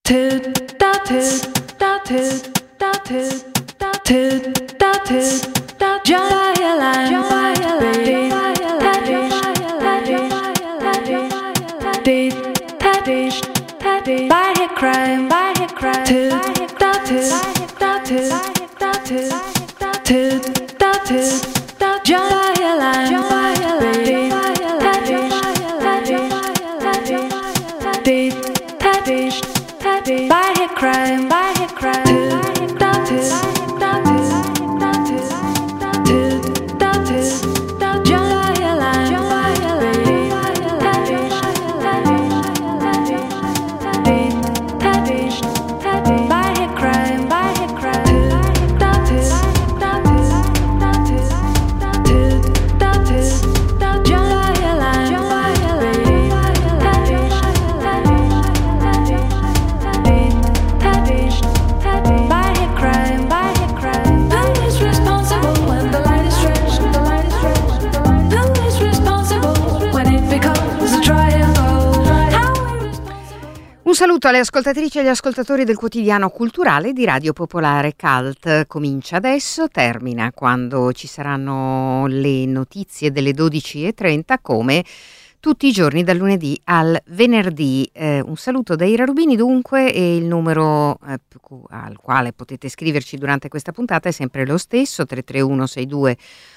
Saluto alle ascoltatrici e agli ascoltatori del quotidiano culturale di Radio Popolare Cult. Comincia adesso, termina quando ci saranno le notizie delle 12:30 come tutti i giorni dal lunedì al venerdì. Un saluto da Ira Rubini dunque, e il numero al quale potete scriverci durante questa puntata è sempre lo stesso, 331 62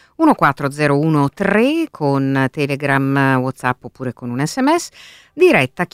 14013, con Telegram, WhatsApp oppure con un SMS, diretta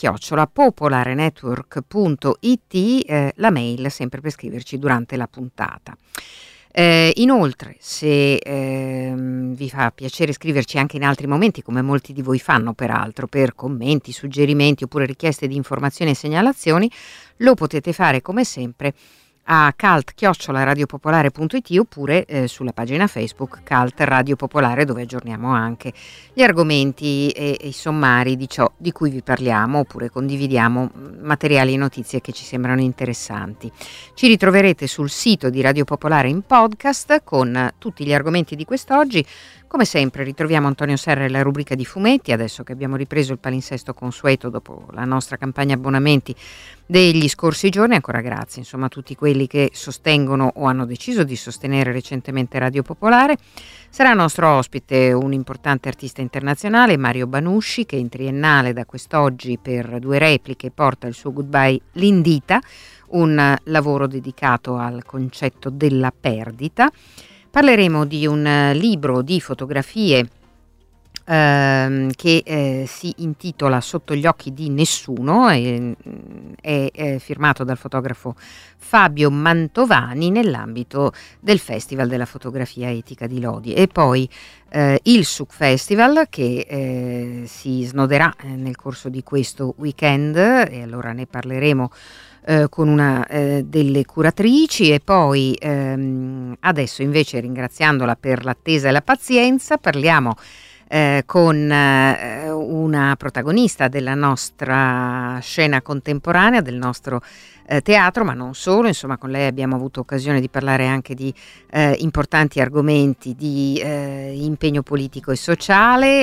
@popolarenetwork.it, la mail sempre per scriverci durante la puntata. Inoltre, se vi fa piacere scriverci anche in altri momenti, come molti di voi fanno peraltro, per commenti, suggerimenti oppure richieste di informazioni e segnalazioni, lo potete fare come sempre a cult@radiopopolare.it oppure sulla pagina Facebook Cult Radio Popolare, dove aggiorniamo anche gli argomenti e i sommari di ciò di cui vi parliamo, oppure condividiamo materiali e notizie che ci sembrano interessanti. Ci ritroverete sul sito di Radio Popolare in podcast con tutti gli argomenti di quest'oggi. Come sempre ritroviamo Antonio Serra e la rubrica di fumetti, adesso che abbiamo ripreso il palinsesto consueto dopo la nostra campagna abbonamenti degli scorsi giorni. Ancora grazie insomma a tutti quelli che sostengono o hanno deciso di sostenere recentemente Radio Popolare. Sarà nostro ospite un importante artista internazionale, Mario Banusci, che in triennale da quest'oggi per 2 repliche porta il suo Goodbye Lindita, un lavoro dedicato al concetto della perdita. Parleremo di un libro di fotografie che si intitola Sotto gli occhi di nessuno, è firmato dal fotografo Fabio Mantovani nell'ambito del Festival della fotografia etica di Lodi. E poi il Suc Festival che si snoderà nel corso di questo weekend, e allora ne parleremo con una delle curatrici. E poi adesso invece, ringraziandola per l'attesa e la pazienza, parliamo con una protagonista della nostra scena contemporanea, del nostro teatro, ma non solo. Insomma, con lei abbiamo avuto occasione di parlare anche di importanti argomenti di impegno politico e sociale,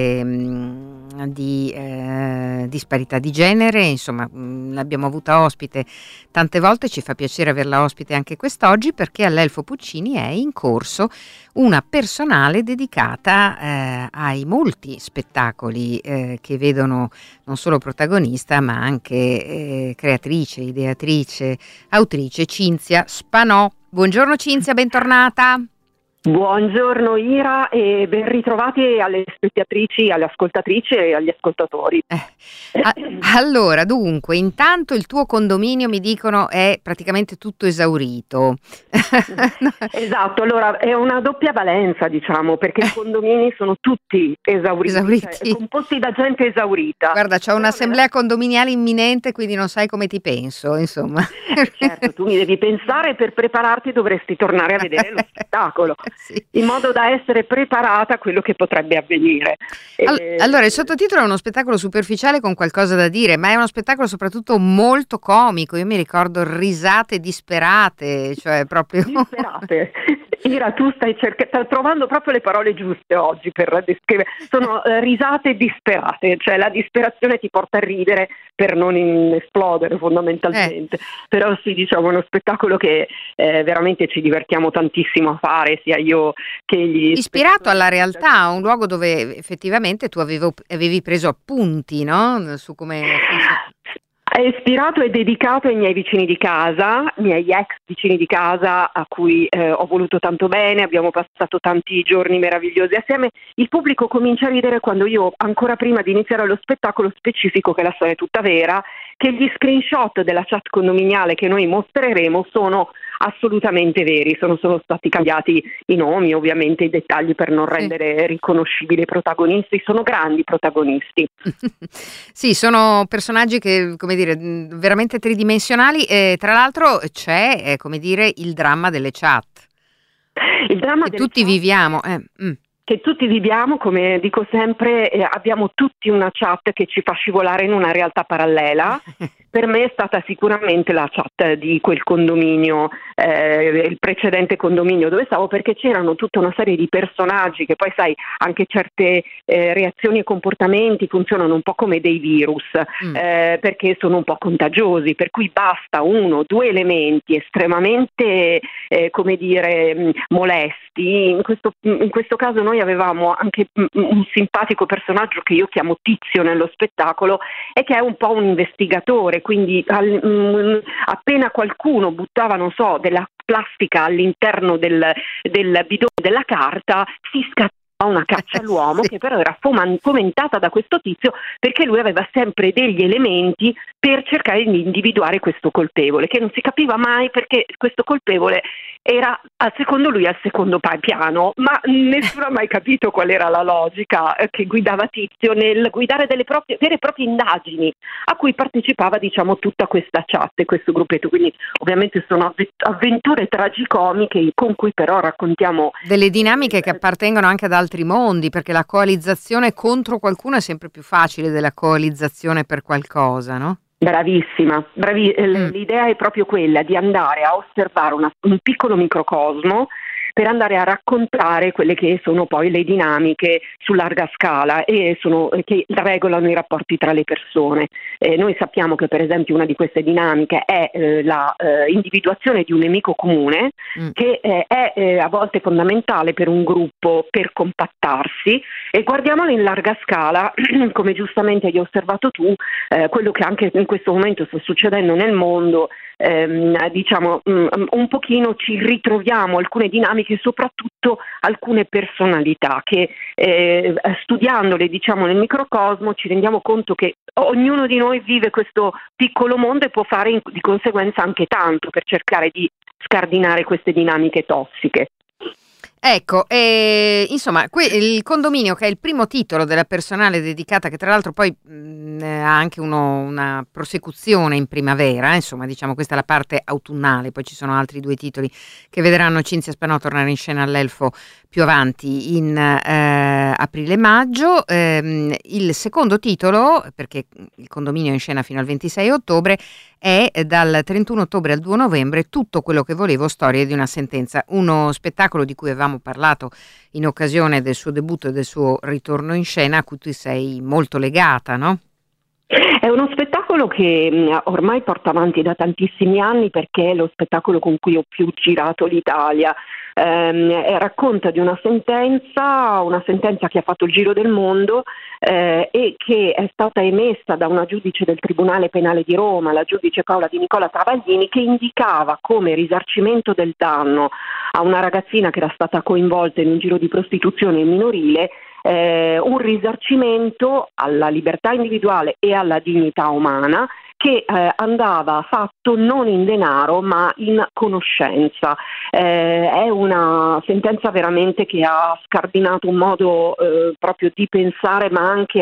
di disparità di genere. Insomma, l'abbiamo avuta ospite tante volte, ci fa piacere averla ospite anche quest'oggi, perché all'Elfo Puccini è in corso una personale dedicata ai molti spettacoli che vedono non solo protagonista ma anche creatrice, ideatrice, autrice Cinzia Spanò. Buongiorno Cinzia, bentornata. Buongiorno Ira e ben ritrovati alle spettatrici, alle ascoltatrici e agli ascoltatori. Allora, dunque, intanto il tuo condominio, mi dicono, è praticamente tutto esaurito. Esatto, allora è una doppia valenza, diciamo, perché i condomini sono tutti esauriti. Cioè, composti da gente esaurita. Guarda, c'ho un'assemblea condominiale imminente, quindi non sai come ti penso, insomma. Certo, tu mi devi pensare, per prepararti dovresti tornare a vedere lo spettacolo. Sì. In modo da essere preparata a quello che potrebbe avvenire. Allora, il sottotitolo è uno spettacolo superficiale con qualcosa da dire, ma è uno spettacolo soprattutto molto comico. Io mi ricordo risate disperate, cioè proprio disperate. Ira, tu stai trovando proprio le parole giuste oggi per descrivere. Sono risate disperate, cioè la disperazione ti porta a ridere per non esplodere fondamentalmente. Però sì, diciamo, è uno spettacolo che veramente ci divertiamo tantissimo a fare, sia io che gli ispirato alla realtà, un luogo dove effettivamente tu avevi preso appunti, no? Su come funziona. È ispirato e dedicato ai miei vicini di casa, miei ex vicini di casa a cui ho voluto tanto bene, abbiamo passato tanti giorni meravigliosi assieme. Il pubblico comincia a ridere quando io, ancora prima di iniziare lo spettacolo, specifico che la storia è tutta vera, che gli screenshot della chat condominiale che noi mostreremo sono assolutamente veri, sono stati cambiati i nomi, ovviamente i dettagli per non rendere riconoscibili i protagonisti, sono grandi protagonisti. Sì, sono personaggi che, come dire, veramente tridimensionali e tra l'altro c'è, come dire, il dramma delle chat. Il dramma che tutti viviamo. Che tutti viviamo, come dico sempre, abbiamo tutti una chat che ci fa scivolare in una realtà parallela. Per me è stata sicuramente la chat di quel condominio, il precedente condominio dove stavo, perché c'erano tutta una serie di personaggi che poi sai, anche certe reazioni e comportamenti funzionano un po' come dei virus, perché sono un po' contagiosi, per cui basta 1 o 2 elementi estremamente, come dire, molesti. In questo caso noi avevamo anche un simpatico personaggio che io chiamo Tizio nello spettacolo e che è un po' un investigatore, quindi appena qualcuno buttava, non so, della plastica all'interno del bidone della carta, si scattava una caccia all'uomo, sì, che però era fomentata da questo tizio, perché lui aveva sempre degli elementi per cercare di individuare questo colpevole, che non si capiva mai perché questo colpevole era secondo lui al secondo piano, ma nessuno ha mai capito qual era la logica che guidava Tizio nel guidare delle vere e proprie indagini a cui partecipava, diciamo, tutta questa chat e questo gruppetto. Quindi ovviamente sono avventure tragicomiche con cui però raccontiamo delle dinamiche che appartengono anche ad altri mondi, perché la coalizzazione contro qualcuno è sempre più facile della coalizzazione per qualcosa, no? Bravissima, l'idea è proprio quella di andare a osservare un piccolo microcosmo per andare a raccontare quelle che sono poi le dinamiche su larga scala e che regolano i rapporti tra le persone. Noi sappiamo che per esempio una di queste dinamiche è la individuazione di un nemico comune, che è a volte fondamentale per un gruppo per compattarsi, e guardiamolo in larga scala, come giustamente hai osservato tu, quello che anche in questo momento sta succedendo nel mondo. Diciamo un pochino ci ritroviamo alcune dinamiche, soprattutto alcune personalità che studiandole, diciamo, nel microcosmo ci rendiamo conto che ognuno di noi vive questo piccolo mondo e può fare di conseguenza anche tanto per cercare di scardinare queste dinamiche tossiche. Ecco, insomma, il condominio, che è il primo titolo della personale dedicata, che tra l'altro poi ha anche una prosecuzione in primavera, insomma, diciamo questa è la parte autunnale, poi ci sono altri 2 titoli che vedranno Cinzia Spanò tornare in scena all'Elfo più avanti in aprile-maggio. Il secondo titolo, perché il condominio è in scena fino al 26 ottobre, è dal 31 ottobre al 2 novembre Tutto quello che volevo, storie di una sentenza, uno spettacolo di cui avevamo parlato in occasione del suo debutto e del suo ritorno in scena, a cui tu sei molto legata, no? È uno spettacolo che ormai porto avanti da tantissimi anni, perché è lo spettacolo con cui ho più girato l'Italia. Racconta di una sentenza che ha fatto il giro del mondo e che è stata emessa da una giudice del Tribunale Penale di Roma, la giudice Paola Di Nicola Travaglini, che indicava come risarcimento del danno a una ragazzina che era stata coinvolta in un giro di prostituzione minorile un risarcimento alla libertà individuale e alla dignità umana, che andava fatto non in denaro ma in conoscenza. È una sentenza veramente che ha scardinato un modo proprio di pensare, ma anche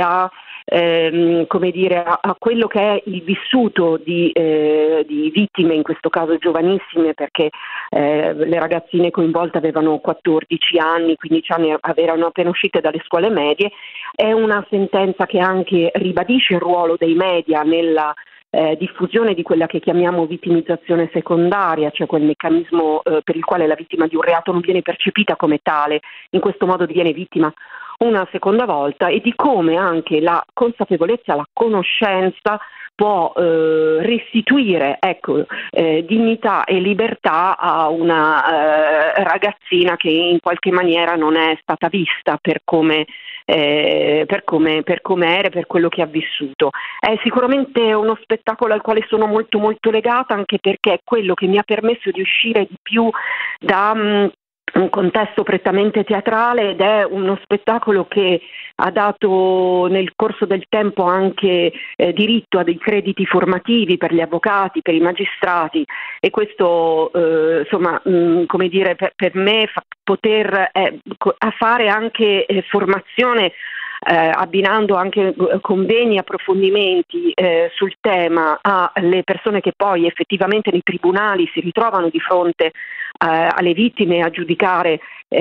come dire, a quello che è il vissuto di vittime, in questo caso giovanissime, perché le ragazzine coinvolte avevano 14 anni, 15 anni, erano appena uscite dalle scuole medie. È una sentenza che anche ribadisce il ruolo dei media nella diffusione di quella che chiamiamo vittimizzazione secondaria, cioè quel meccanismo per il quale la vittima di un reato non viene percepita come tale, in questo modo diviene vittima una seconda volta, e di come anche la consapevolezza, la conoscenza può restituire dignità e libertà a una ragazzina che in qualche maniera non è stata vista per come era, per quello che ha vissuto. È sicuramente uno spettacolo al quale sono molto molto legata, anche perché è quello che mi ha permesso di uscire di più da un contesto prettamente teatrale, ed è uno spettacolo che ha dato nel corso del tempo anche diritto a dei crediti formativi per gli avvocati, per i magistrati, e questo come dire, per me poter fare anche formazione, abbinando anche convegni, approfondimenti sul tema alle persone che poi effettivamente nei tribunali si ritrovano di fronte alle vittime a giudicare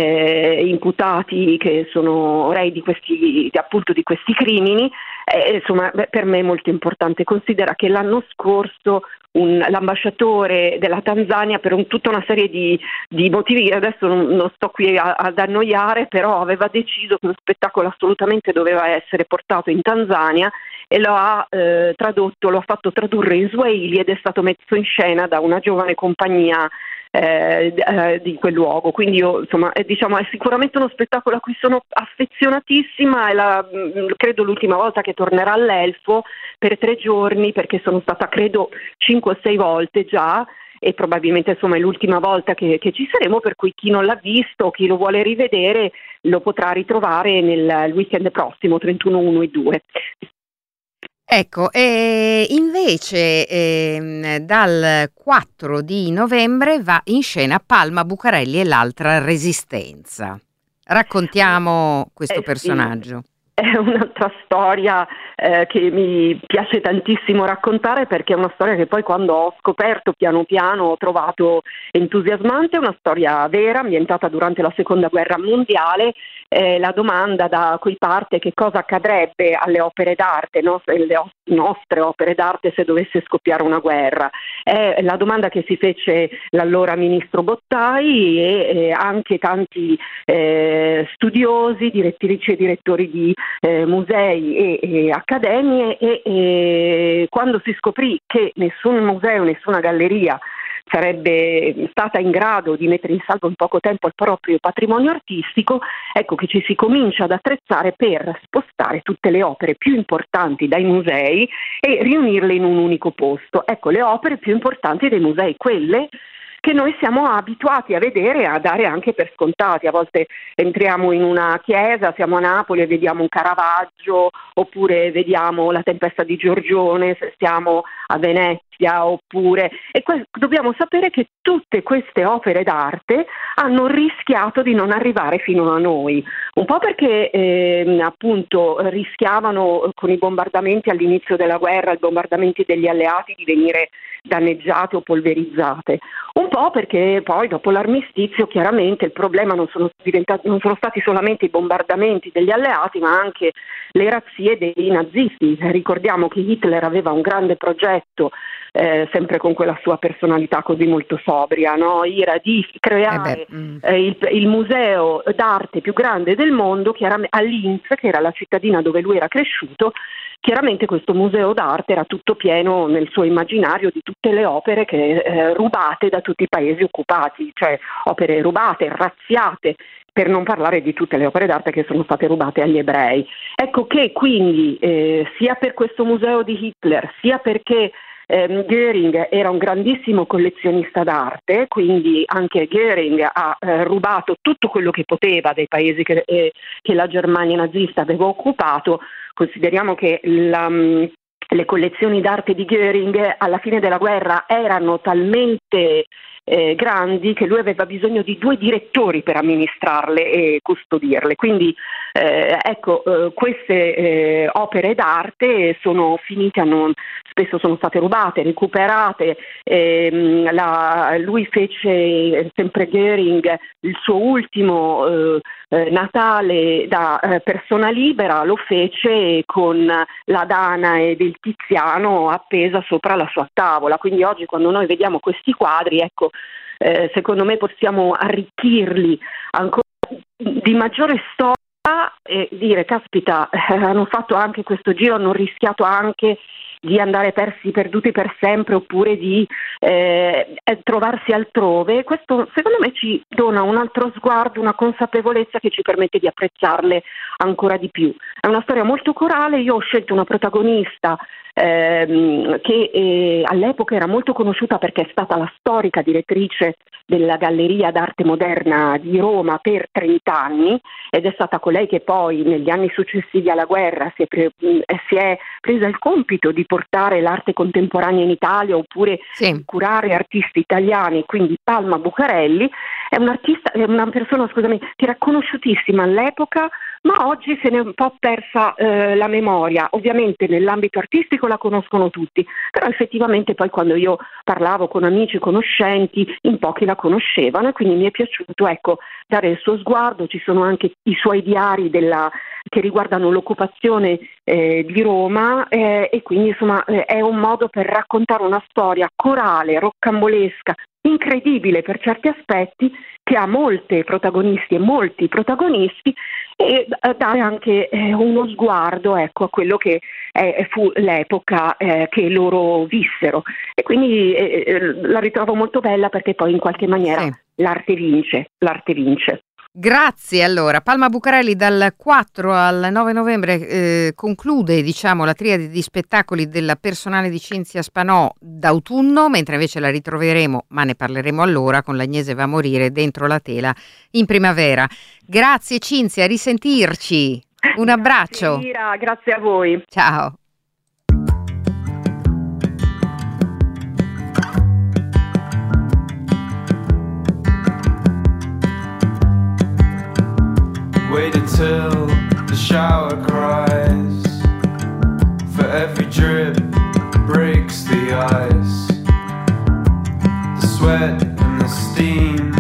imputati che sono rei di questi crimini. Per me è molto importante. Considera che l'anno scorso l'ambasciatore della Tanzania, per tutta una serie di motivi che adesso non sto qui ad annoiare, però aveva deciso che lo spettacolo assolutamente doveva essere portato in Tanzania, e lo ha fatto tradurre in Swahili, ed è stato messo in scena da una giovane compagnia di quel luogo. Quindi io, è sicuramente uno spettacolo a cui sono affezionatissima, e credo l'ultima volta che tornerà all'Elfo per 3 giorni, perché sono stata credo 5 o 6 volte già, e probabilmente è l'ultima volta che ci saremo, per cui chi non l'ha visto, chi lo vuole rivedere, lo potrà ritrovare nel weekend prossimo, 31, 1 e 2. Ecco, e invece dal 4 di novembre va in scena Palma Bucarelli e l'altra Resistenza. Raccontiamo questo personaggio. È un'altra storia che mi piace tantissimo raccontare, perché è una storia che poi, quando ho scoperto piano piano, ho trovato entusiasmante. È una storia vera, ambientata durante la Seconda Guerra Mondiale. La domanda da cui parte: che cosa accadrebbe alle opere d'arte, le nostre opere d'arte, se dovesse scoppiare una guerra? È la domanda che si fece l'allora ministro Bottai, e anche tanti studiosi, direttrici e direttori di musei e accademie, e quando si scoprì che nessun museo, nessuna galleria sarebbe stata in grado di mettere in salvo in poco tempo il proprio patrimonio artistico, ecco che ci si comincia ad attrezzare per spostare tutte le opere più importanti dai musei e riunirle in un unico posto. Ecco, le opere più importanti dei musei, quelle che noi siamo abituati a vedere e a dare anche per scontati. A volte entriamo in una chiesa, siamo a Napoli e vediamo un Caravaggio, oppure vediamo la Tempesta di Giorgione, se stiamo a Venezia, oppure... dobbiamo sapere che tutte queste opere d'arte hanno rischiato di non arrivare fino a noi, un po' perché appunto rischiavano, con i bombardamenti all'inizio della guerra, i bombardamenti degli alleati, di venire danneggiate o polverizzate, un po' perché poi dopo l'armistizio chiaramente il problema non sono stati solamente i bombardamenti degli alleati, ma anche le razzie dei nazisti. Ricordiamo che Hitler aveva un grande progetto, sempre con quella sua personalità così molto sobria, no? Era di creare il museo d'arte più grande del mondo, a Linz, che era la cittadina dove lui era cresciuto. Chiaramente questo museo d'arte era tutto pieno nel suo immaginario di tutte le opere rubate da tutti i paesi occupati, cioè opere rubate, razziate, per non parlare di tutte le opere d'arte che sono state rubate agli ebrei. Ecco che quindi sia per questo museo di Hitler, sia perché Göring era un grandissimo collezionista d'arte, quindi anche Göring ha rubato tutto quello che poteva dai paesi che la Germania nazista aveva occupato. Consideriamo che le collezioni d'arte di Göring alla fine della guerra erano talmente grandi che lui aveva bisogno di 2 direttori per amministrarle e custodirle. Quindi queste opere d'arte sono finite spesso sono state rubate, recuperate. Lui fece, sempre Göring, il suo ultimo Natale da persona libera, lo fece con la Dana e del Tiziano appesa sopra la sua tavola. Quindi oggi, quando noi vediamo questi quadri, ecco, secondo me possiamo arricchirli ancora di maggiore storia e dire: caspita, hanno fatto anche questo giro, hanno rischiato anche di andare perduti per sempre, oppure di trovarsi altrove. Questo secondo me ci dona un altro sguardo, una consapevolezza che ci permette di apprezzarle ancora di più. È una storia molto corale. Io ho scelto una protagonista che all'epoca era molto conosciuta perché è stata la storica direttrice della Galleria d'Arte Moderna di Roma per 30 anni, ed è stata colei che poi negli anni successivi alla guerra si è presa il compito di portare l'arte contemporanea in Italia, oppure Sì. curare artisti italiani. Quindi Palma Bucarelli è una persona, che era conosciutissima all'epoca, ma oggi se ne è un po' persa la memoria. Ovviamente nell'ambito artistico la conoscono tutti, però effettivamente poi, quando io parlavo con amici, conoscenti, in pochi la conoscevano, e quindi mi è piaciuto, ecco, dare il suo sguardo. Ci sono anche i suoi diari che riguardano l'occupazione di Roma, e quindi insomma è un modo per raccontare una storia corale, roccambolesca, incredibile per certi aspetti, che ha molte protagonisti e molti protagonisti, e dare anche uno sguardo, ecco, a quello che fu l'epoca che loro vissero. E quindi la ritrovo molto bella, perché poi in qualche maniera Sì. l'arte vince. Grazie. Allora, Palma Bucarelli dal 4 al 9 novembre conclude, diciamo, la triade di spettacoli della Personale di Cinzia Spanò d'autunno, mentre invece la ritroveremo, ma ne parleremo allora, con l'Agnese va a morire dentro la tela in primavera. Grazie Cinzia, a risentirci. Un abbraccio. Grazie, Ira, grazie a voi. Ciao. Wait until the shower cries, for every drip breaks the ice. The sweat and the steam,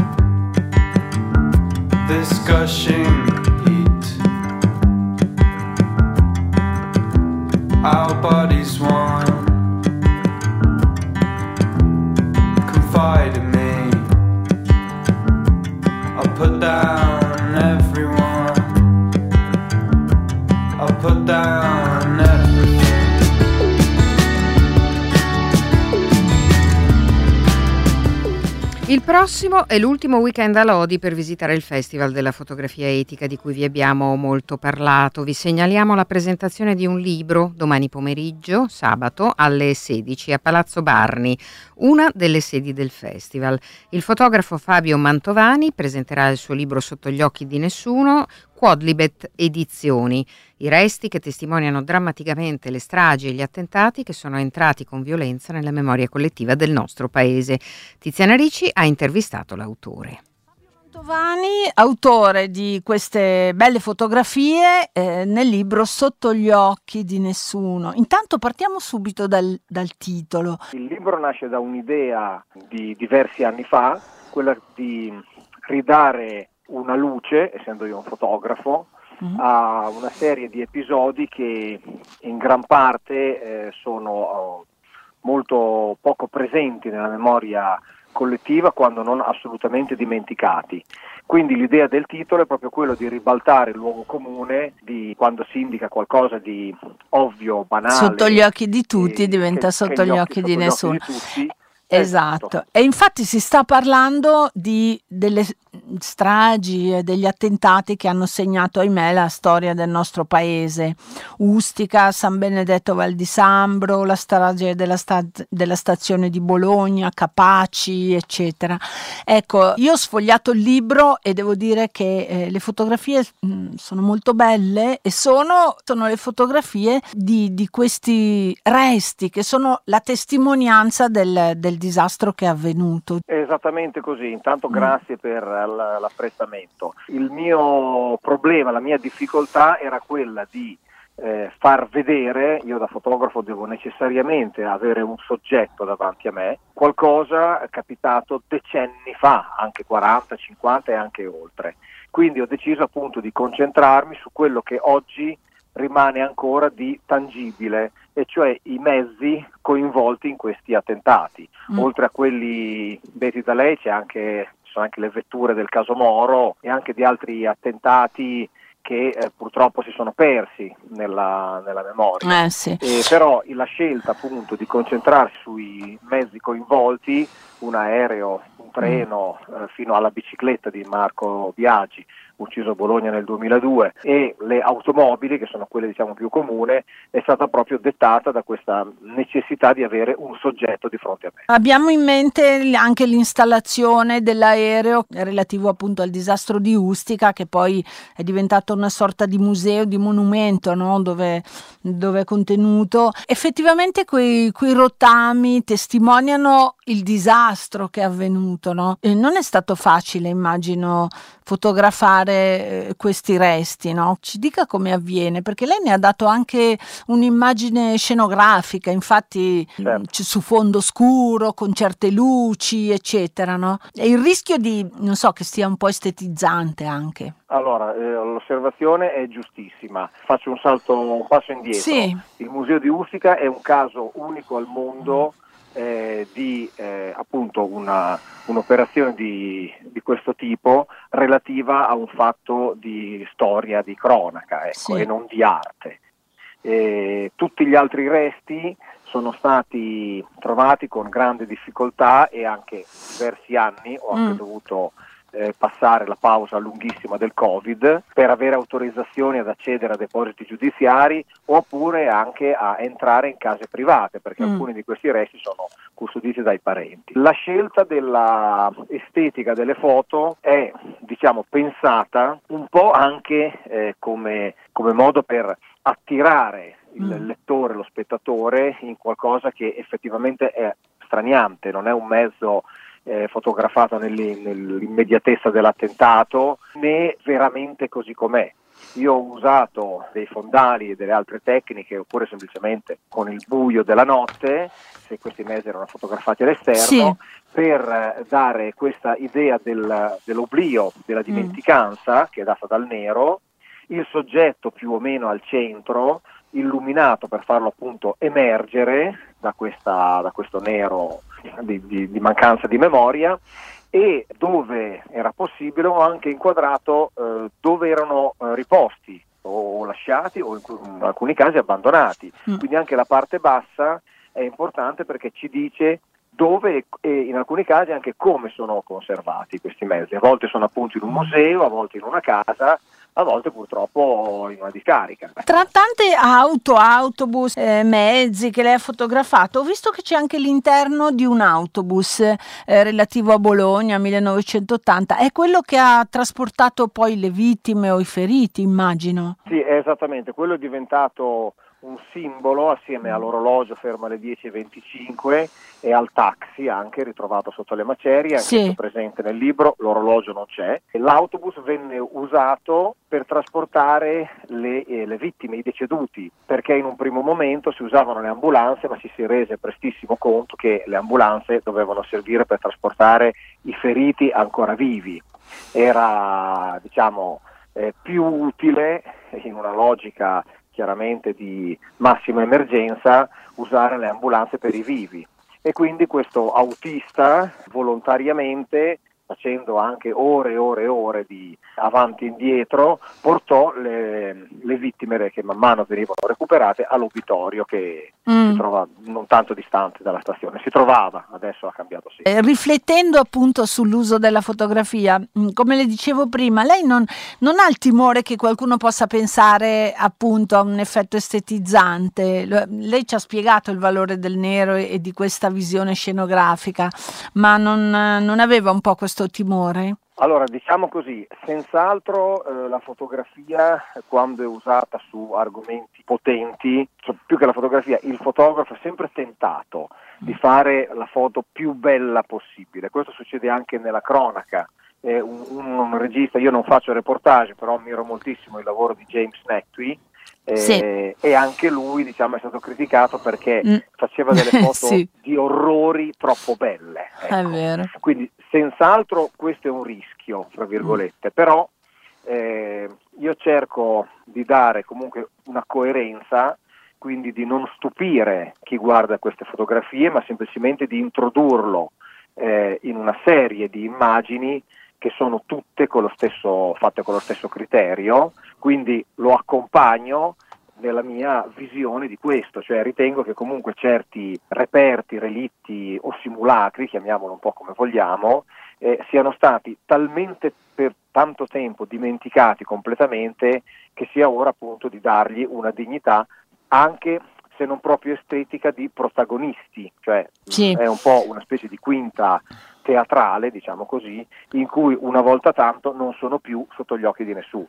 this gushing heat. Our bodies one, confide in me. I'll put down everyone, I'll put down everything. Il prossimo è l'ultimo weekend a Lodi per visitare il Festival della fotografia etica di cui vi abbiamo molto parlato. Vi segnaliamo la presentazione di un libro domani pomeriggio, sabato, alle 16 a Palazzo Barni, una delle sedi del festival. Il fotografo Fabio Mantovani presenterà il suo libro Sotto gli occhi di nessuno, Quodlibet Edizioni, i resti che testimoniano drammaticamente le stragi e gli attentati che sono entrati con violenza nella memoria collettiva del nostro paese. Tiziana Ricci ha intervistato l'autore. Mantovani, autore di queste belle fotografie nel libro Sotto gli occhi di nessuno. Intanto partiamo subito dal titolo. Il libro nasce da un'idea di diversi anni fa, quella di ridare una luce, essendo io un fotografo, a una serie di episodi che in gran parte sono molto poco presenti nella memoria collettiva, quando non assolutamente dimenticati. Quindi l'idea del titolo è proprio quello di ribaltare il luogo comune, di quando si indica qualcosa di ovvio, banale. Sotto gli occhi di tutti diventa sotto gli occhi di nessuno. Esatto. E infatti si sta parlando delle stragi e degli attentati che hanno segnato, ahimè, la storia del nostro paese. Ustica, San Benedetto Val di Sambro, la strage della stazione di Bologna, Capaci, eccetera. Ecco, io ho sfogliato il libro e devo dire che le fotografie sono molto belle, e sono le fotografie di questi resti che sono la testimonianza del disastro che è avvenuto. È esattamente così. Intanto grazie per l'apprezzamento. Il mio problema, la mia difficoltà era quella di far vedere, io da fotografo devo necessariamente avere un soggetto davanti a me, qualcosa capitato decenni fa, anche 40, 50 e anche oltre. Quindi ho deciso appunto di concentrarmi su quello che oggi rimane ancora di tangibile, e cioè i mezzi coinvolti in questi attentati. Oltre a quelli detti da lei ci sono anche le vetture del caso Moro e anche di altri attentati che purtroppo si sono persi nella memoria. Sì. Però la scelta appunto di concentrarsi sui mezzi coinvolti, un aereo, un treno, fino alla bicicletta di Marco Biagi, ucciso a Bologna nel 2002, e le automobili, che sono quelle diciamo più comuni, è stata proprio dettata da questa necessità di avere un soggetto di fronte a me. Abbiamo in mente anche l'installazione dell'aereo relativo appunto al disastro di Ustica, che poi è diventato una sorta di museo, di monumento, no? dove è contenuto. Effettivamente quei rottami testimoniano il disastro che è avvenuto, no? E non è stato facile, immagino, fotografare questi resti, no? Ci dica come avviene, perché lei ne ha dato anche un'immagine scenografica, infatti su fondo scuro, con certe luci, eccetera, no? E il rischio di, non so, che sia un po' estetizzante anche. Allora, l'osservazione è giustissima. Faccio un passo indietro. Sì. Il Museo di Ustica è un caso unico al mondo di appunto un'operazione di questo tipo relativa a un fatto di storia, di cronaca, ecco, sì, e non di arte. Tutti gli altri resti sono stati trovati con grande difficoltà e anche diversi anni ho anche dovuto passare la pausa lunghissima del Covid per avere autorizzazioni ad accedere a depositi giudiziari oppure anche a entrare in case private, perché alcuni di questi resti sono custoditi dai parenti. La scelta della estetica delle foto è, diciamo, pensata un po' anche come modo per attirare il lettore, lo spettatore, in qualcosa che effettivamente è straniante, non è un mezzo fotografato nell'immediatezza dell'attentato, né veramente così com'è. Io ho usato dei fondali e delle altre tecniche, oppure semplicemente con il buio della notte, se questi mezzi erano fotografati all'esterno, per dare questa idea dell'oblio, della dimenticanza, che è data dal nero, il soggetto più o meno al centro, illuminato per farlo appunto emergere da questo nero di mancanza di memoria, e dove era possibile ho anche inquadrato dove erano riposti o lasciati o in alcuni casi abbandonati. Quindi anche la parte bassa è importante perché ci dice dove e in alcuni casi anche come sono conservati questi mezzi. A volte sono appunto in un museo, a volte in una casa, a volte purtroppo in una discarica. Tra tante autobus, mezzi che lei ha fotografato, ho visto che c'è anche l'interno di un autobus relativo a Bologna 1980. È quello che ha trasportato poi le vittime o i feriti, immagino. Sì, esattamente. Quello è diventato un simbolo assieme all'orologio fermo alle 10:25 e al taxi anche ritrovato sotto le macerie, anche presente nel libro. L'orologio non c'è. L'autobus venne usato per trasportare le vittime, i deceduti, perché in un primo momento si usavano le ambulanze, ma ci si rese prestissimo conto che le ambulanze dovevano servire per trasportare i feriti ancora vivi. Era, diciamo, più utile, in una logica chiaramente di massima emergenza, usare le ambulanze per i vivi. E quindi questo autista volontariamente, facendo anche ore e ore e ore di avanti e indietro, portò le vittime che man mano venivano recuperate all'obitorio che si trova non tanto distante dalla stazione. Si trovava, adesso ha cambiato sede. Riflettendo appunto sull'uso della fotografia, come le dicevo prima, lei non ha il timore che qualcuno possa pensare appunto a un effetto estetizzante? Lei ci ha spiegato il valore del nero e di questa visione scenografica, ma non aveva un po' questo timore? Allora, diciamo così, senz'altro la fotografia, quando è usata su argomenti potenti, cioè più che la fotografia, il fotografo è sempre tentato di fare la foto più bella possibile. Questo succede anche nella cronaca. Un regista, io non faccio reportage, però ammiro moltissimo il lavoro di James Nachtwey, Sì. E anche lui, diciamo, è stato criticato perché faceva delle foto Sì. di orrori troppo belle. È vero. Quindi senz'altro questo è un rischio, tra virgolette, però io cerco di dare comunque una coerenza, quindi di non stupire chi guarda queste fotografie, ma semplicemente di introdurlo in una serie di immagini che sono tutte fatte con lo stesso criterio, quindi lo accompagno nella mia visione di questo, cioè ritengo che comunque certi reperti, relitti o simulacri, chiamiamolo un po' come vogliamo, siano stati talmente per tanto tempo dimenticati completamente che sia ora appunto di dargli una dignità, anche se non proprio estetica, di protagonisti, cioè Sì. è un po' una specie di quinta teatrale, diciamo così, in cui una volta tanto non sono più sotto gli occhi di nessuno.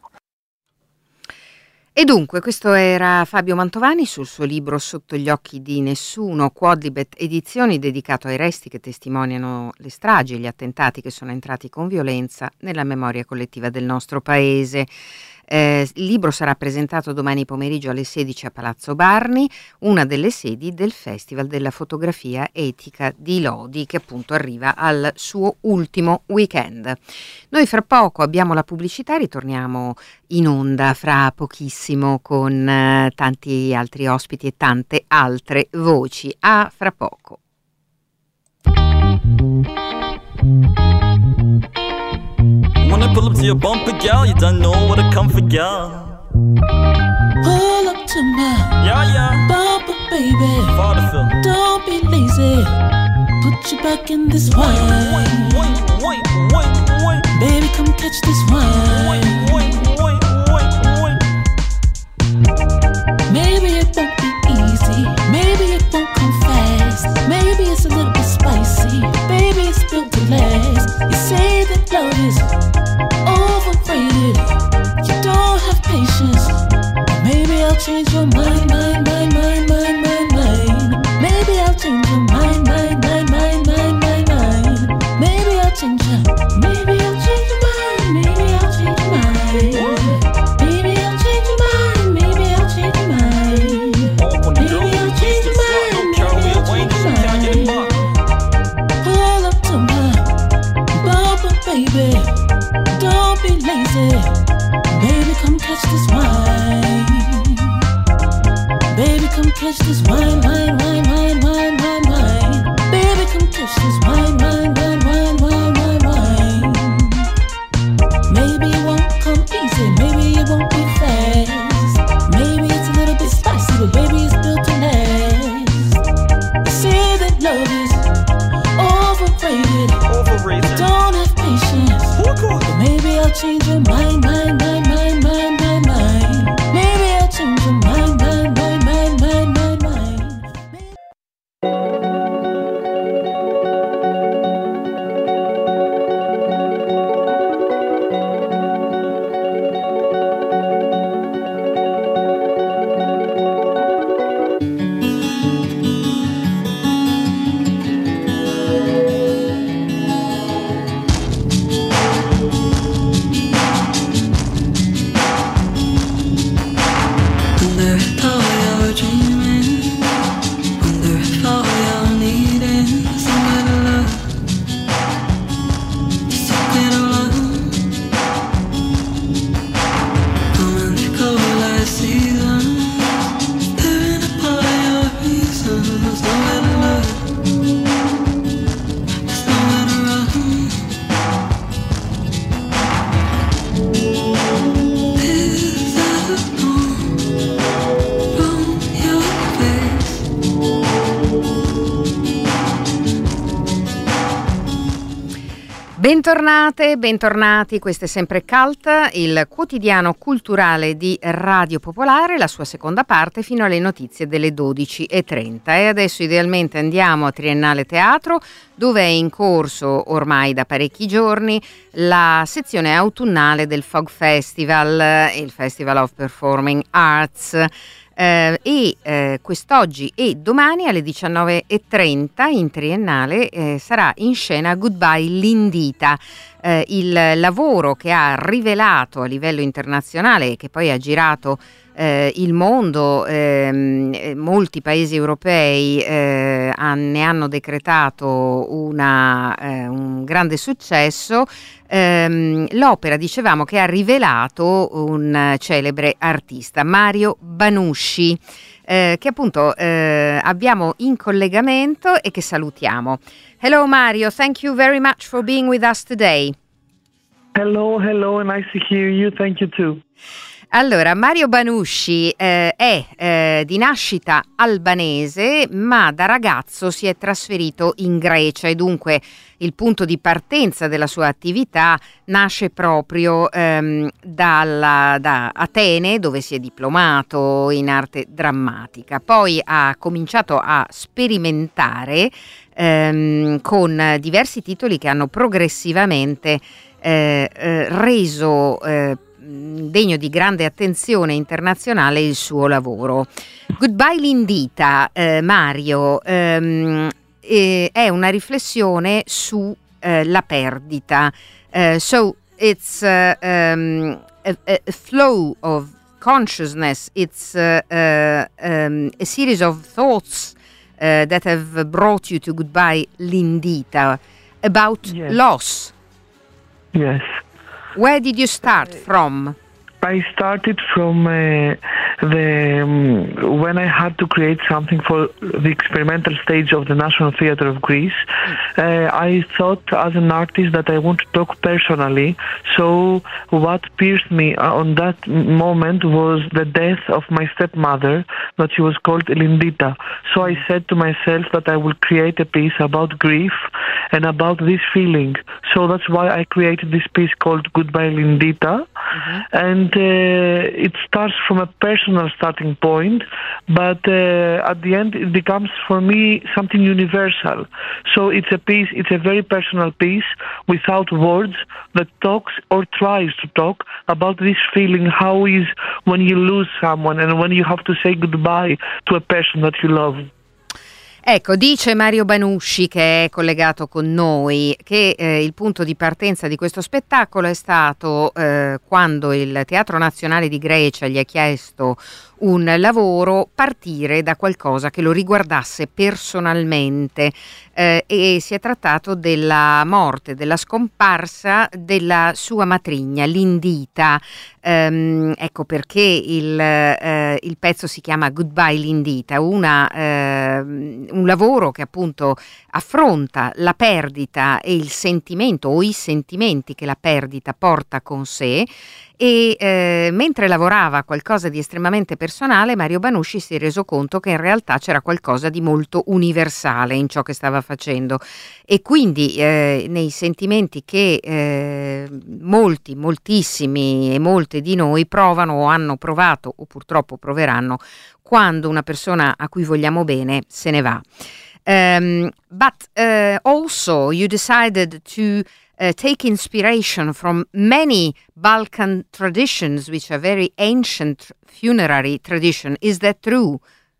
E dunque, questo era Fabio Mantovani sul suo libro Sotto gli occhi di nessuno, Quodlibet Edizioni, dedicato ai resti che testimoniano le stragi e gli attentati che sono entrati con violenza nella memoria collettiva del nostro paese. Il libro sarà presentato domani pomeriggio alle 16 a Palazzo Barni, una delle sedi del Festival della Fotografia Etica di Lodi, che appunto arriva al suo ultimo weekend. Noi fra poco abbiamo la pubblicità, ritorniamo in onda fra pochissimo con tanti altri ospiti e tante altre voci. A fra poco. When I pull up to your bumper, gal, you don't know what I come for, gal. Pull up to my Yeah. bumper, baby. Vaudeville. Don't be lazy. Put you back in this wine. Wait. Baby, come catch this wine. Maybe it won't be easy. Maybe it won't come fast. Maybe it's a little bit spicy. Baby, it's built to last. You say that love is overrated. You don't have patience. Maybe I'll change your mind, mind. Maybe I'll change your mind, mind. Maybe I'll change your mind. Maybe I'll change your mind. Maybe I'll change your mind. Maybe I'll change your mind. Maybe I'll change your mind. Maybe I'll change your mind. Pull up to my bumper, baby. Don't be lazy. Baby, come catch this wine. Baby, come catch this wine. Baby, come catch this wine. Maybe it won't come easy. Maybe it won't be fast. Maybe it's a little bit spicy, but baby, it's built to last. You say that love is overrated. Don't have patience. But maybe I'll change your mind. Maybe I'll change your mind. Bentornati, questo è sempre Cult, il quotidiano culturale di Radio Popolare, la sua seconda parte fino alle notizie delle 12:30. E adesso idealmente andiamo a Triennale Teatro, dove è in corso ormai da parecchi giorni la sezione autunnale del Fog Festival, il Festival of Performing Arts. Quest'oggi e domani alle 19:30 in Triennale sarà in scena Goodbye Lindita, il lavoro che ha rivelato a livello internazionale e che poi ha girato il mondo, molti paesi europei ne hanno decretato un grande successo. L'opera, dicevamo, che ha rivelato un celebre artista, Mario Banusci, che appunto abbiamo in collegamento e che salutiamo. Hello Mario, thank you very much for being with us today. Hello, nice to hear you, thank you too. Allora, Mario Banusci è di nascita albanese, ma da ragazzo si è trasferito in Grecia e dunque il punto di partenza della sua attività nasce proprio da Atene, dove si è diplomato in arte drammatica. Poi ha cominciato a sperimentare con diversi titoli che hanno progressivamente reso degno di grande attenzione internazionale il suo lavoro. Goodbye Lindita, Mario, è una riflessione su la perdita. So it's a flow of consciousness, it's a series of thoughts that have brought you to Goodbye Lindita about loss. Yes. Where did you start from? I started from when I had to create something for the experimental stage of the National Theatre of Greece. I thought as an artist that I want to talk personally. So what pierced me on that moment was the death of my stepmother, that she was called Lindita. So I said to myself that I will create a piece about grief and about this feeling. So that's why I created this piece called Goodbye Lindita. And it starts from a personal starting point, but at the end it becomes for me something universal. So it's a piece, it's a very personal piece without words that talks or tries to talk about this feeling, how is when you lose someone and when you have to say goodbye to a person that you love. Ecco, dice Mario Banusci, che è collegato con noi, che il punto di partenza di questo spettacolo è stato quando il Teatro Nazionale di Grecia gli ha chiesto un lavoro, partire da qualcosa che lo riguardasse personalmente, e si è trattato della morte, della scomparsa della sua matrigna, Lindita. Ecco perché il pezzo si chiama Goodbye Lindita, un lavoro che appunto affronta la perdita e il sentimento o i sentimenti che la perdita porta con sé. E mentre lavorava a qualcosa di estremamente personale, Mario Banusci si è reso conto che in realtà c'era qualcosa di molto universale in ciò che stava facendo, e quindi nei sentimenti che moltissimi e molte di noi provano o hanno provato o purtroppo proveranno quando una persona a cui vogliamo bene se ne va. But also you decided to take inspiration from many Balkan traditions, which are very ancient funerary tradition. Is that true?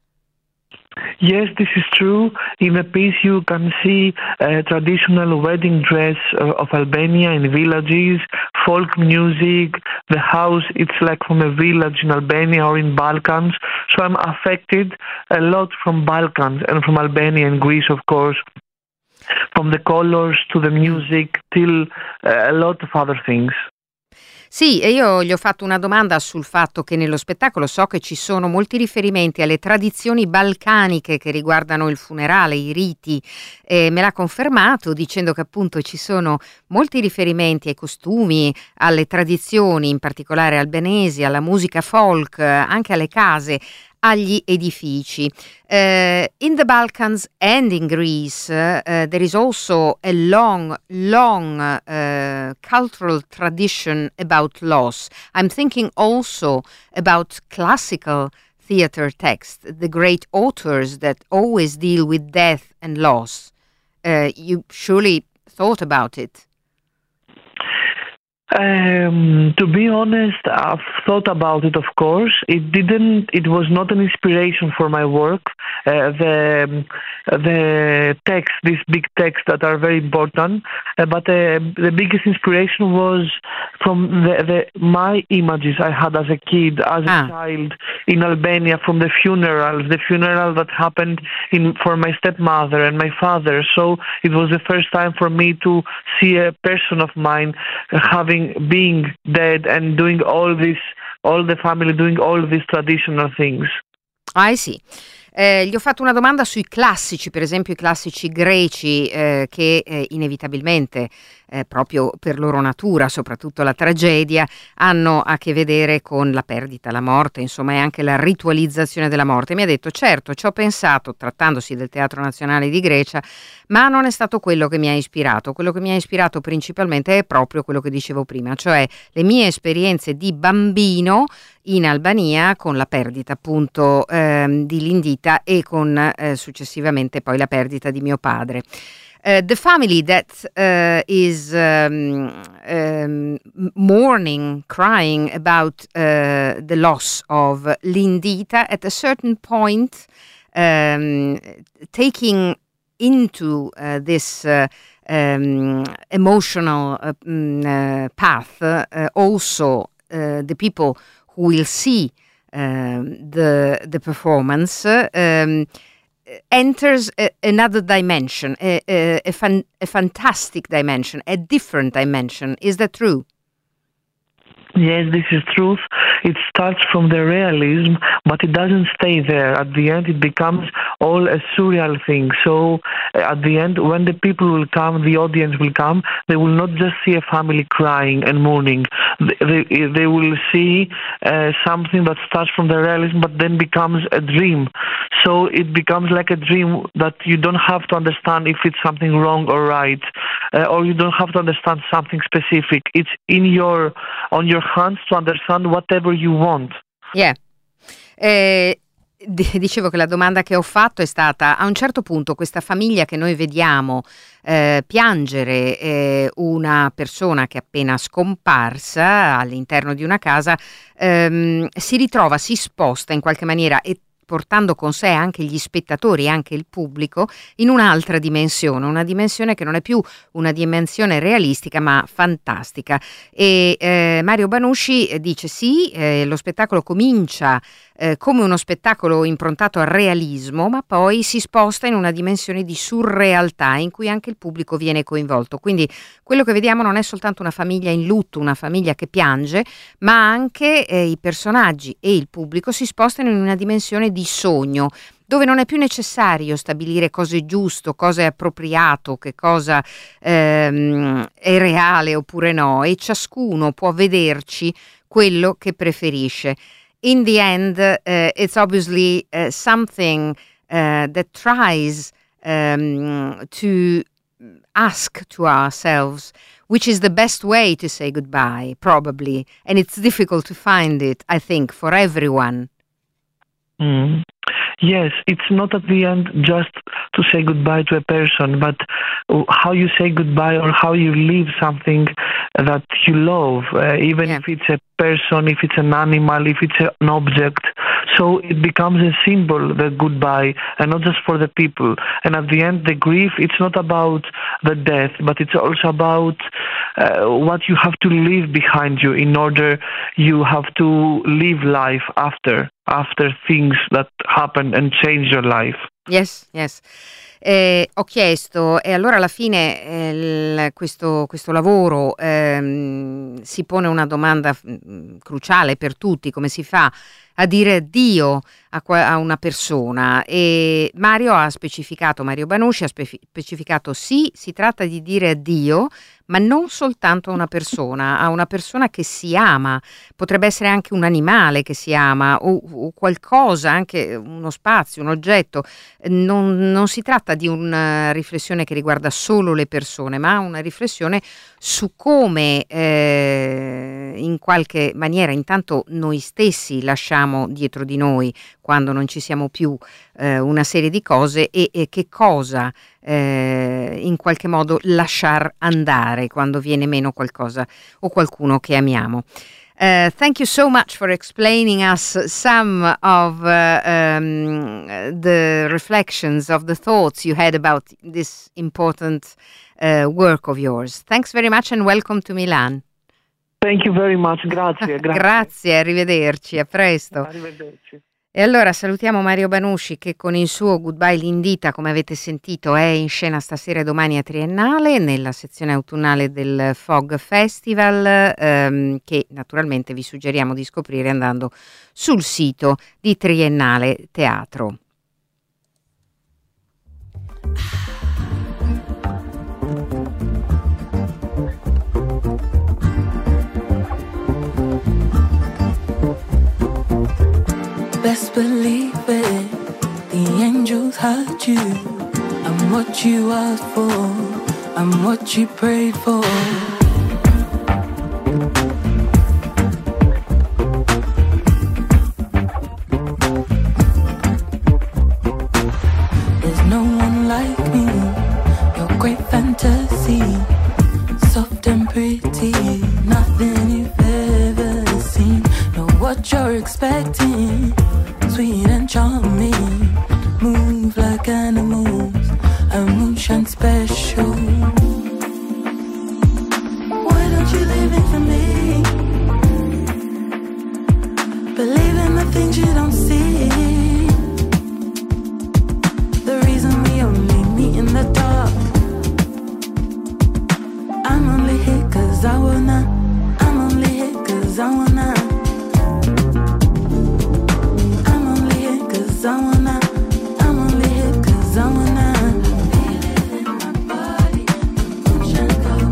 Yes, this is true. In the piece you can see a traditional wedding dress of Albania in villages, folk music, the house, it's like from a village in Albania or in Balkans. So I'm affected a lot from Balkans and from Albania and Greece, of course, from the colors to the music till a lot of other things. Sì, e io gli ho fatto una domanda sul fatto che nello spettacolo so che ci sono molti riferimenti alle tradizioni balcaniche che riguardano il funerale, i riti, e me l'ha confermato dicendo che appunto ci sono molti riferimenti ai costumi, alle tradizioni, in particolare albanesi, alla musica folk, anche alle case, agli edifici. In the Balkans and in Greece there is also a long cultural tradition about loss. I'm thinking also about classical theater texts, the great authors that always deal with death and loss. You surely thought about it. To be honest, I've thought about it, of course. It was not an inspiration for my work. The text, these big texts that are very important, but the biggest inspiration was from my images I had as a kid, as a child in Albania, from the funeral that happened for my stepmother and my father. So it was the first time for me to see a person of mine being dead and doing all the family doing all these traditional things. Sì. Gli ho fatto una domanda sui classici, per esempio i classici greci, che inevitabilmente, proprio per loro natura, soprattutto la tragedia, hanno a che vedere con la perdita, la morte, insomma, e anche la ritualizzazione della morte. Mi ha detto, certo, ci ho pensato, trattandosi del Teatro Nazionale di Grecia, ma non è stato quello che mi ha ispirato. Quello che mi ha ispirato principalmente è proprio quello che dicevo prima, cioè le mie esperienze di bambino in Albania, con la perdita appunto di Lindita e con successivamente poi la perdita di mio padre. The family that is mourning, crying about the loss of Lindita, at a certain point taking into this emotional path also the people who will see the performance enters another dimension, a fantastic dimension, a different dimension. Is that true? Yes, this is truth. It starts from the realism, but it doesn't stay there. At the end, it becomes all a surreal thing. So at the end, when the people will come, the audience will come, they will not just see a family crying and mourning. They will see something that starts from the realism, but then becomes a dream. So it becomes like a dream that you don't have to understand if it's something wrong or right, or you don't have to understand something specific. It's on your hands to understand whatever you want. Yeah. Dicevo che la domanda che ho fatto è stata: a un certo punto questa famiglia che noi vediamo piangere una persona che è appena scomparsa all'interno di una casa, si ritrova, si sposta in qualche maniera, e portando con sé anche gli spettatori, anche il pubblico, in un'altra dimensione, una dimensione che non è più una dimensione realistica ma fantastica. E Mario Banusci dice sì, lo spettacolo comincia come uno spettacolo improntato al realismo, ma poi si sposta in una dimensione di surrealtà in cui anche il pubblico viene coinvolto. Quindi quello che vediamo non è soltanto una famiglia in lutto, una famiglia che piange, ma anche i personaggi e il pubblico si spostano in una dimensione di sogno, dove non è più necessario stabilire cosa è giusto, cosa è appropriato, che cosa è reale oppure no, e ciascuno può vederci quello che preferisce. In the end, it's obviously something that tries to ask to ourselves which is the best way to say goodbye, probably. And it's difficult to find it, I think, for everyone. Mm. Yes, it's not at the end just to say goodbye to a person, but how you say goodbye or how you leave something that you love, even if it's a person, if it's an animal, if it's an object. So it becomes a symbol, the goodbye, and not just for the people. And at the end, the grief, it's not about the death, but it's also about what you have to leave behind you in order you have to live life after things that happen and change your life. Yes, yes. Ho chiesto, e allora alla fine questo lavoro si pone una domanda cruciale per tutti: come si fa a dire addio a una persona? E Mario Banusci ha specificato sì, si tratta di dire addio, ma non soltanto a una persona che si ama, potrebbe essere anche un animale che si ama o qualcosa, anche uno spazio, un oggetto. Non si tratta di una riflessione che riguarda solo le persone, ma una riflessione su come in qualche maniera intanto noi stessi lasciamo dietro di noi, quando non ci siamo più, una serie di cose, e che cosa in qualche modo lasciar andare quando viene meno qualcosa o qualcuno che amiamo. Thank you so much for explaining us some of the reflections, of the thoughts you had about this important work of yours. Thanks very much and welcome to Milan. Thank you very much, grazie. Grazie, arrivederci, a presto. Arrivederci. E allora salutiamo Mario Banusci che con il suo Goodbye Lindita, come avete sentito, è in scena stasera e domani a Triennale nella sezione autunnale del Fog Festival, che naturalmente vi suggeriamo di scoprire andando sul sito di Triennale Teatro. Best believe it, the angels heard you. I'm what you asked for, I'm what you prayed for. There's no one like me, your great fantasy, soft and pretty, nothing you've ever seen. Know what you're expecting, sweet and charming, move like animals, a moonshine special. Why don't you live it for me? Believe in the things you don't see. The reason we only meet in the dark. I'm only here 'cause I wanna. I'm only here 'cause I wanna. I'm only here 'cause I wanna feel it in my body, emotion go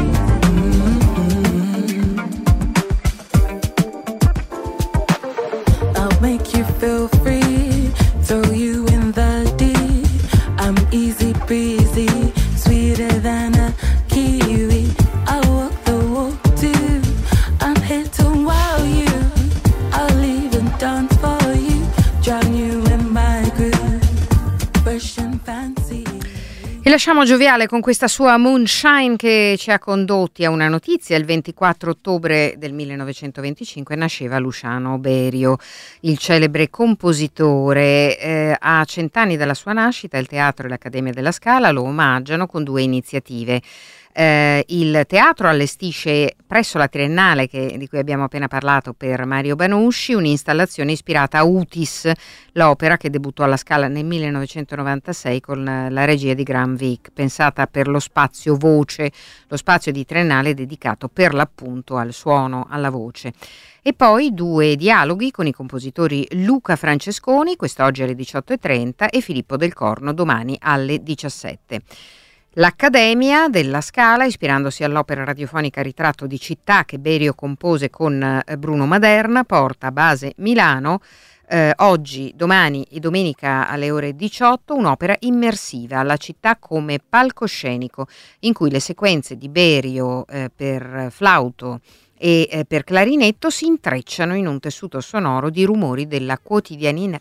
crazy. I'll make you feel free, throw you in the deep. I'm easy breezy, sweeter than a kiwi. I walk the walk too, I'm here to wow you. I'll even dance for you, drown you in my groove, fresh and fancy. E lasciamo Gioviale con questa sua Moonshine che ci ha condotti a una notizia. Il 24 ottobre del 1925 nasceva Luciano Berio, il celebre compositore. A 100 anni dalla sua nascita il Teatro e l'Accademia della Scala lo omaggiano con due iniziative. Il teatro allestisce presso la Triennale, di cui abbiamo appena parlato per Mario Banusci, un'installazione ispirata a Utis, l'opera che debuttò alla Scala nel 1996 con la regia di Graham Vick, pensata per lo spazio voce, lo spazio di Triennale dedicato per l'appunto al suono, alla voce. E poi due dialoghi con i compositori Luca Francesconi, quest'oggi alle 18:30, e Filippo Del Corno, domani alle 17. L'Accademia della Scala, ispirandosi all'opera radiofonica Ritratto di città che Berio compose con Bruno Maderna, porta a base Milano oggi, domani e domenica alle ore 18 un'opera immersiva, La città come palcoscenico, in cui le sequenze di Berio per flauto e per clarinetto si intrecciano in un tessuto sonoro di rumori della quotidianità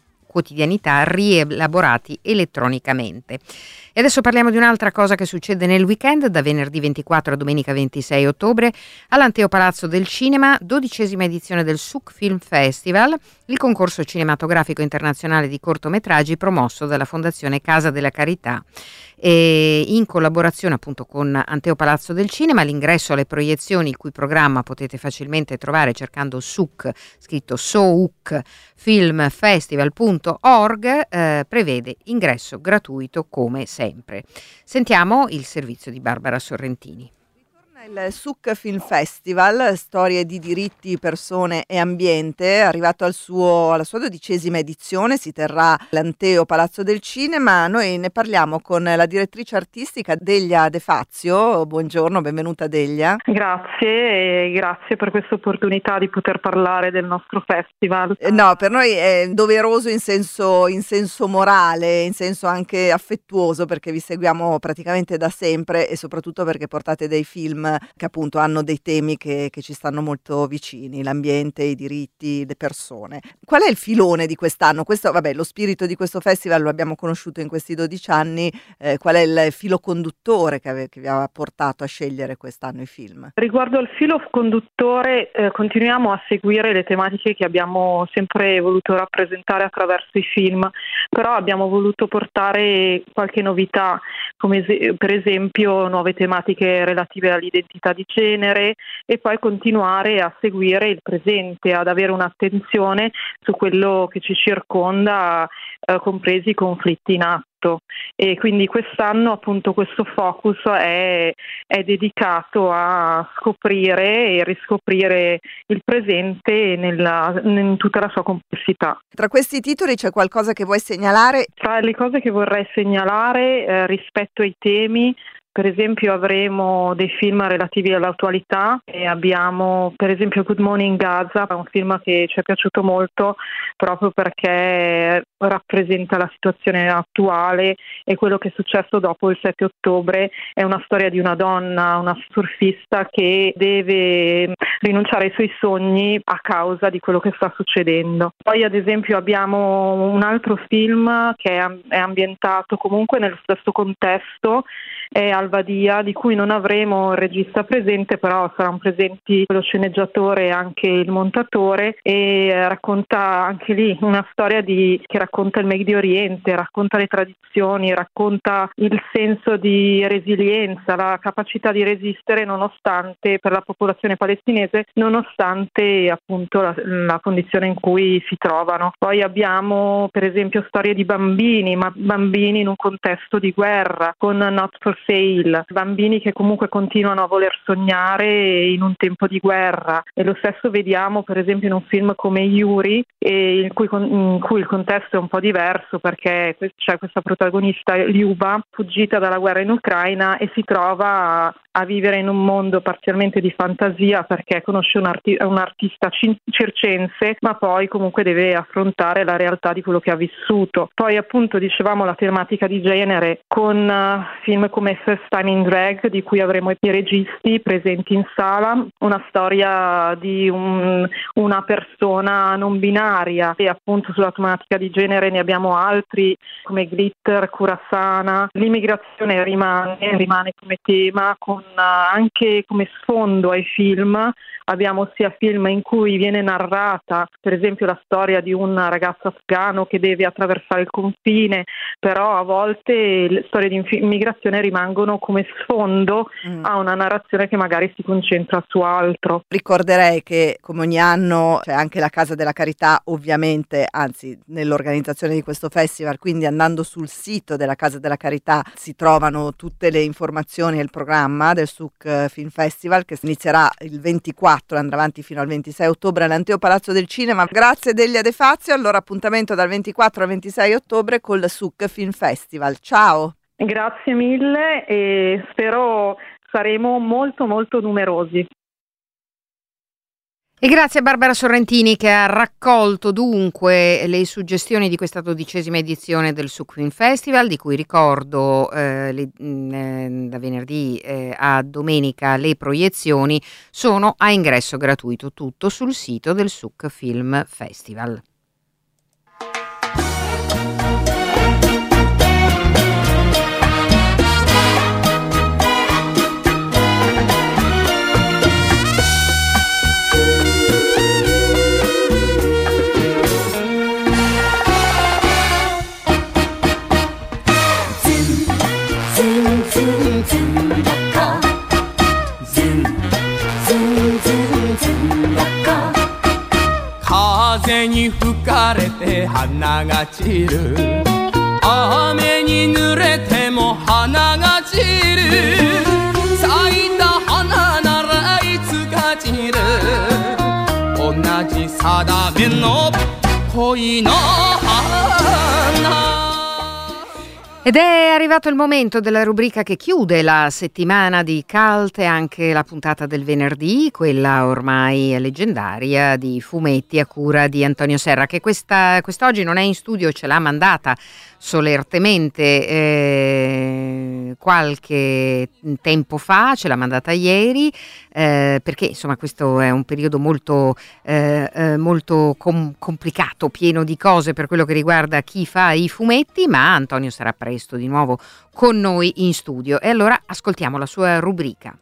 rielaborati elettronicamente. E adesso parliamo di un'altra cosa che succede nel weekend, da venerdì 24 a domenica 26 ottobre all'Anteo Palazzo del Cinema, 12ª edizione del SUC Film Festival, il concorso cinematografico internazionale di cortometraggi promosso dalla Fondazione Casa della Carità. E in collaborazione appunto con Anteo Palazzo del Cinema, l'ingresso alle proiezioni, il cui programma potete facilmente trovare cercando SUC, scritto SOUC, filmfestival.org, prevede ingresso gratuito come sempre. Sentiamo il servizio di Barbara Sorrentini. Il SUC Film Festival, storie di diritti, persone e ambiente, è arrivato alla sua 12ª edizione, si terrà all'Anteo Palazzo del Cinema. Noi ne parliamo con la direttrice artistica Delia De Fazio. Buongiorno, benvenuta Delia. Grazie e grazie per questa opportunità di poter parlare del nostro festival. No, per noi è doveroso in senso morale, in senso anche affettuoso, perché vi seguiamo praticamente da sempre e soprattutto perché portate dei film film che appunto hanno dei temi che ci stanno molto vicini, l'ambiente, i diritti, le persone. Qual è il filone di quest'anno? Questo, vabbè, lo spirito di questo festival lo abbiamo conosciuto in questi 12 anni, qual è il filo conduttore che vi ha portato a scegliere quest'anno i film? Riguardo al filo conduttore, continuiamo a seguire le tematiche che abbiamo sempre voluto rappresentare attraverso i film, però abbiamo voluto portare qualche novità, come per esempio nuove tematiche relative all'identità di genere, e poi continuare a seguire il presente, ad avere un'attenzione su quello che ci circonda, compresi i conflitti in atto. E quindi quest'anno appunto questo focus è dedicato a scoprire e riscoprire il presente in tutta la sua complessità. Tra questi titoli c'è qualcosa che vuoi segnalare? Tra le cose che vorrei segnalare rispetto ai temi, per esempio avremo dei film relativi all'attualità e abbiamo per esempio Good Morning Gaza, un film che ci è piaciuto molto proprio perché rappresenta la situazione attuale e quello che è successo dopo il 7 ottobre. È una storia di una donna, una surfista che deve rinunciare ai suoi sogni a causa di quello che sta succedendo. Poi ad esempio abbiamo un altro film che è ambientato comunque nello stesso contesto, è Alvadia, di cui non avremo il regista presente, però saranno presenti lo sceneggiatore e anche il montatore, e racconta anche lì una storia che racconta il Medio Oriente, racconta le tradizioni, racconta il senso di resilienza, la capacità di resistere nonostante, per la popolazione palestinese, nonostante appunto la condizione in cui si trovano. Poi abbiamo per esempio storie di bambini, ma bambini in un contesto di guerra, con Not for Sale, bambini che comunque continuano a voler sognare in un tempo di guerra, e lo stesso vediamo per esempio in un film come Yuri, in cui il contesto è un po' diverso perché c'è questa protagonista Lyuba fuggita dalla guerra in Ucraina e si trova a vivere in un mondo parzialmente di fantasia perché conosce un artista circense, ma poi comunque deve affrontare la realtà di quello che ha vissuto. Poi appunto dicevamo la tematica di genere con film come First Time in Drag, di cui avremo i registi presenti in sala, una storia di una persona non binaria, e appunto sulla tematica di genere ne abbiamo altri come Glitter, Kurasana. L'immigrazione rimane come tema, con anche come sfondo ai film. Abbiamo sia film in cui viene narrata per esempio la storia di un ragazzo afghano che deve attraversare il confine, però a volte le storie di immigrazione rimangono come sfondo a una narrazione che magari si concentra su altro. Ricorderei che come ogni anno c'è anche la Casa della Carità, ovviamente, anzi nell'organizzazione di questo festival, quindi andando sul sito della Casa della Carità si trovano tutte le informazioni e il programma del SUC Film Festival, che inizierà il 24 e andrà avanti fino al 26 ottobre all'Anteo Palazzo del Cinema. Grazie Delia De Fazio, allora appuntamento dal 24 al 26 ottobre col SUC Film Festival. Ciao! Grazie mille e spero saremo molto molto numerosi. E grazie a Barbara Sorrentini che ha raccolto dunque le suggestioni di questa 12ª edizione del SUC Film Festival, di cui ricordo da venerdì a domenica le proiezioni sono a ingresso gratuito, tutto sul sito del SUC Film Festival. 風に吹かれて花が散る雨に濡れても花が散る咲いた花ならいつか散る同じ定めの恋の花。 Ed è arrivato il momento della rubrica che chiude la settimana di Cult e anche la puntata del venerdì, quella ormai leggendaria di fumetti a cura di Antonio Serra, che quest'oggi non è in studio, ce l'ha mandata solertemente qualche tempo fa, ce l'ha mandata ieri, perché insomma questo è un periodo molto complicato, pieno di cose per quello che riguarda chi fa i fumetti, ma Antonio sarà presto di nuovo con noi in studio e allora ascoltiamo la sua rubrica.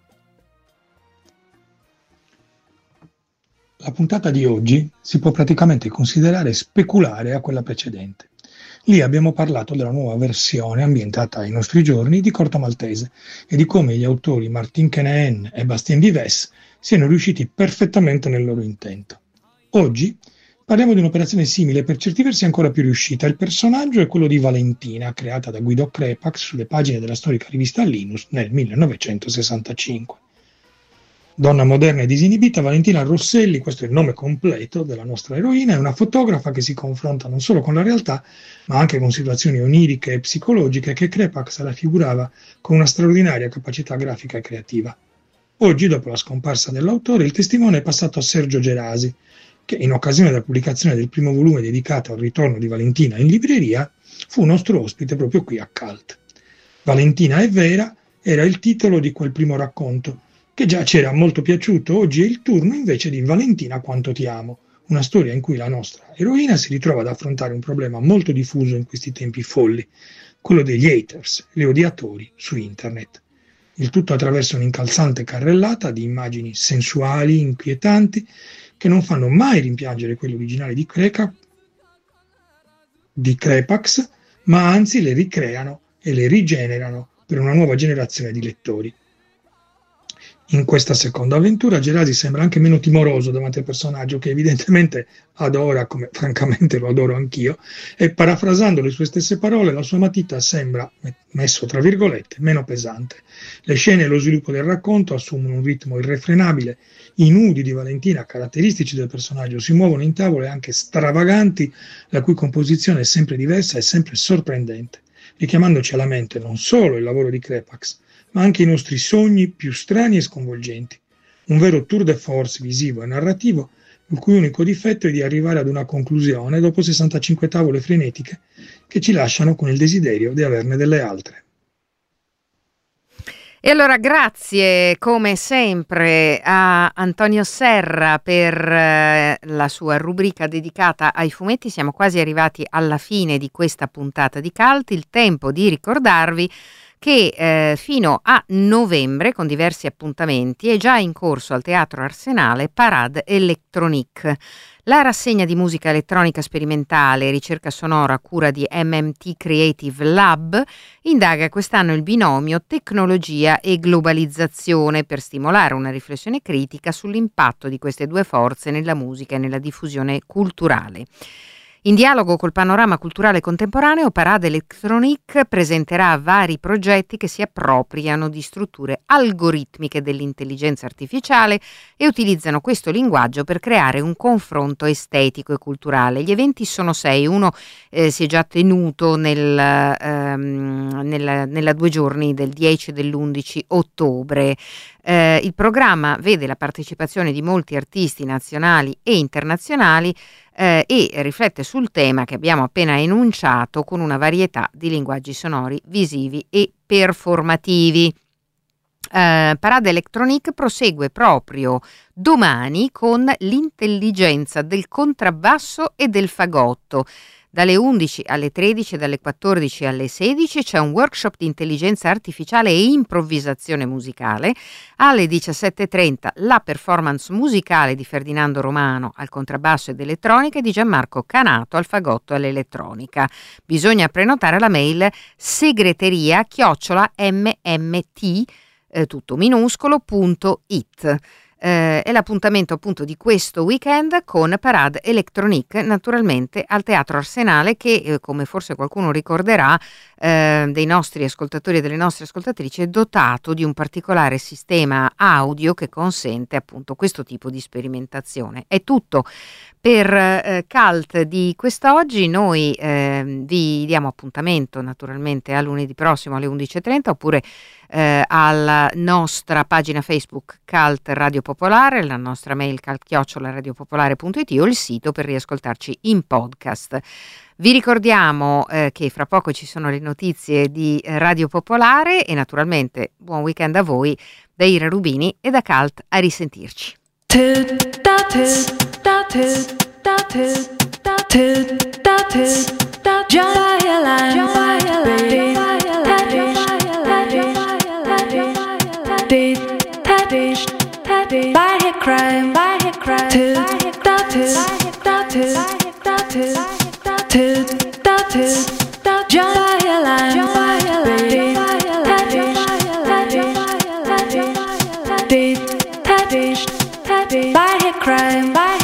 La puntata di oggi si può praticamente considerare speculare a quella precedente. Lì abbiamo parlato della nuova versione ambientata ai nostri giorni di Corto Maltese e di come gli autori Martin Kenahan e Bastien Vives siano riusciti perfettamente nel loro intento. Oggi parliamo di un'operazione simile, per certi versi ancora più riuscita. Il personaggio è quello di Valentina, creata da Guido Crepax sulle pagine della storica rivista Linus nel 1965. Donna moderna e disinibita, Valentina Rosselli, questo è il nome completo della nostra eroina, è una fotografa che si confronta non solo con la realtà, ma anche con situazioni oniriche e psicologiche che Crepax raffigurava con una straordinaria capacità grafica e creativa. Oggi, dopo la scomparsa dell'autore, il testimone è passato a Sergio Gerasi, che in occasione della pubblicazione del primo volume dedicato al ritorno di Valentina in libreria, fu nostro ospite proprio qui a Cult. Valentina è vera era il titolo di quel primo racconto, che già ci era molto piaciuto. Oggi è il turno invece di Valentina quanto ti amo, una storia in cui la nostra eroina si ritrova ad affrontare un problema molto diffuso in questi tempi folli, quello degli haters, gli odiatori su internet. Il tutto attraverso un'incalzante carrellata di immagini sensuali, inquietanti, che non fanno mai rimpiangere quelle originali di Crepax, ma anzi le ricreano e le rigenerano per una nuova generazione di lettori. In questa seconda avventura Gerasi sembra anche meno timoroso davanti al personaggio, che evidentemente adora, come francamente lo adoro anch'io, e parafrasando le sue stesse parole, la sua matita sembra, messo tra virgolette, meno pesante. Le scene e lo sviluppo del racconto assumono un ritmo irrefrenabile, i nudi di Valentina, caratteristici del personaggio, si muovono in tavole anche stravaganti, la cui composizione è sempre diversa e sempre sorprendente, richiamandoci alla mente non solo il lavoro di Crepax, ma anche i nostri sogni più strani e sconvolgenti. Un vero tour de force visivo e narrativo, il cui unico difetto è di arrivare ad una conclusione dopo 65 tavole frenetiche che ci lasciano con il desiderio di averne delle altre. E allora grazie come sempre a Antonio Serra per la sua rubrica dedicata ai fumetti. Siamo quasi arrivati alla fine di questa puntata di Cult, il tempo di ricordarvi che fino a novembre, con diversi appuntamenti, è già in corso al Teatro Arsenale Parade Electronique. La rassegna di musica elettronica sperimentale e ricerca sonora a cura di MMT Creative Lab indaga quest'anno il binomio tecnologia e globalizzazione per stimolare una riflessione critica sull'impatto di queste due forze nella musica e nella diffusione culturale. In dialogo col panorama culturale contemporaneo, Parade Electronique presenterà vari progetti che si appropriano di strutture algoritmiche dell'intelligenza artificiale e utilizzano questo linguaggio per creare un confronto estetico e culturale. Gli eventi sono 6, uno si è già tenuto nella 2 giorni del 10 e dell'11 ottobre. Il programma vede la partecipazione di molti artisti nazionali e internazionali e riflette sul tema che abbiamo appena enunciato con una varietà di linguaggi sonori, visivi e performativi. Parade Electronique prosegue proprio domani con l'intelligenza del contrabbasso e del fagotto. Dalle 11 alle 13 e dalle 14 alle 16 c'è un workshop di intelligenza artificiale e improvvisazione musicale. Alle 17.30 la performance musicale di Ferdinando Romano al contrabbasso ed elettronica e di Gianmarco Canato al fagotto e all'elettronica. Bisogna prenotare la mail segreteria@mmt tutto minuscolo.it. È l'appuntamento appunto di questo weekend con Parade Electronique, naturalmente al Teatro Arsenale, che come forse qualcuno ricorderà dei nostri ascoltatori e delle nostre ascoltatrici è dotato di un particolare sistema audio che consente appunto questo tipo di sperimentazione. È tutto per Cult di quest'oggi. Noi vi diamo appuntamento naturalmente a lunedì prossimo alle 11.30 oppure alla nostra pagina Facebook Cult Radio Popolare Popolare, la nostra mail @radiopopolare.it o il sito per riascoltarci in podcast. Vi ricordiamo che fra poco ci sono le notizie di Radio Popolare e naturalmente buon weekend a voi da Ira Rubini e da Cult. A risentirci. Crime.